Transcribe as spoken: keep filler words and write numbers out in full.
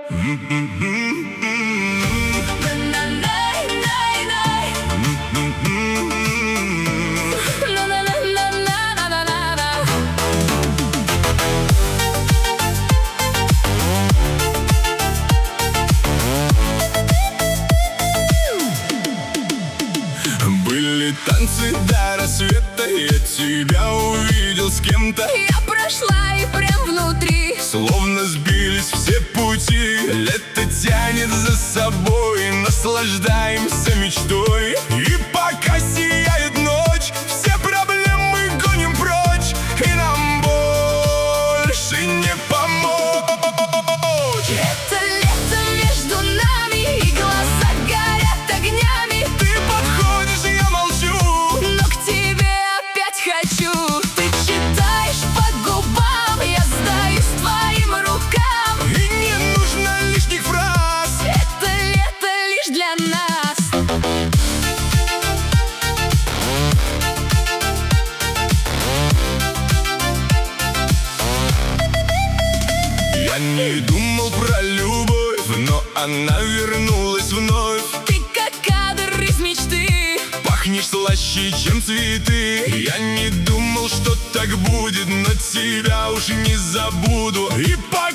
Были танцы до рассвета, я тебя увидел с кем-то. Я прошла и прям внутри Словно сбились все пути. Лето тянет за собой, наслаждаемся мечтой. И пока сияет ночь, все проблемы гоним прочь, и нам больше не помочь. Это лето между нами, и глаза горят огнями. Ты подходишь, я молчу, но к тебе опять хочу. Ты читаешь по губам, я сдаюсь твоим рукам. и не нужно лишних фраз. Это лето лишь для нас. Я не думал про любовь, но она вернулась вновь. Ты как кадр из мечты, Пахнешь слаще, чем цветы. Я не думал, что так будет, но тебя уж не забуду. И по